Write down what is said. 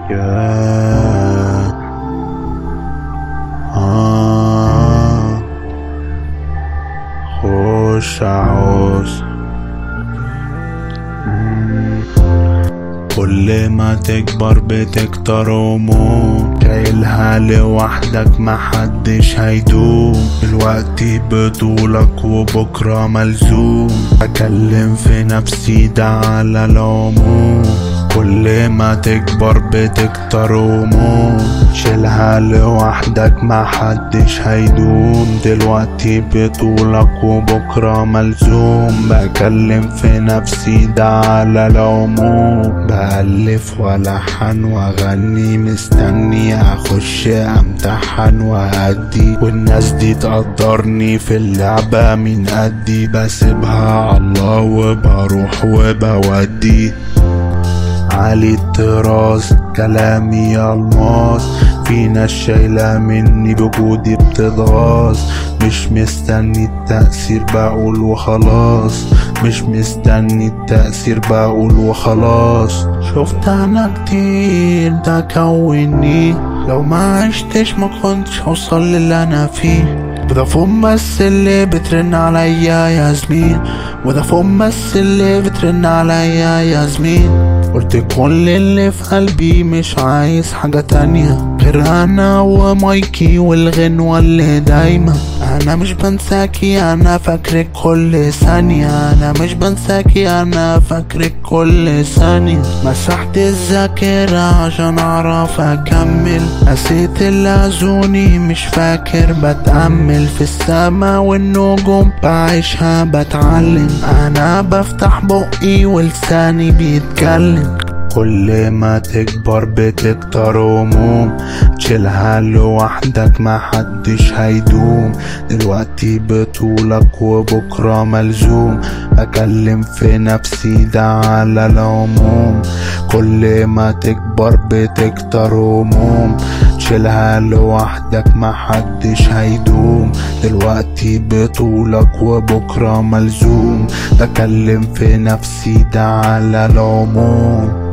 يا خش عوز. كل ما تكبر بتكتر هموم، شايلها لوحدك محدش هيدوم. دلوقتي بطولك وبكرة ملزوم، بكلم في نفسي ده على العموم. كل ما تكبر بتكتر هموم، شيلها لوحدك محدش هيدوم. دلوقتي بطولك وبكرة ملزوم، بكلم في نفسي ده على العموم. بألف والحن واغني، مستني اخش امتحن وادي، والناس دي تقدرني في اللعبة من قدي. بسيبها عالله وبروح وبودي، علي الطراز كلامي الماس. في ناس شايلة مني بجودي بتتغاظ، مش مستني التأثير بقول وخلاص، مش مستني التأثير بقول وخلاص. شفت انا كتير ده كوني، لو ما عشتش ما كنتش هوصل للي انا فيه. فودافون بس اللي بترن عليا يا زميل، فودافون بس اللي بترن عليا يا زميل. قلت كل اللي في قلبي مش عايز حاجة تانية غير انا ومايكي والغنوة اللي دايما. انا مش بنساكي انا فاكرك كل ثانية، انا مش بنساكي انا فاكرك كل ثانية. مسحت الذاكرة عشان اعرف اكمل، نسيت اللي اذوني مش فاكر. بتأمل في السما والنجوم بعيشها بتعلم، انا بفتح بقي ولساني بيتكلم. كل ما تكبر بتكتر هموم، تشيلها لوحدك محدش هيدوم. دلوقتي بطولك وبكرة ملزوم، بكلم في نفسي ده على العموم. كل ما تكبر بتكتر هموم، تشيلها لوحدك محدش هيدوم. دلوقتي بطولك وبكرة ملزوم، بكلم في نفسي ده على العموم.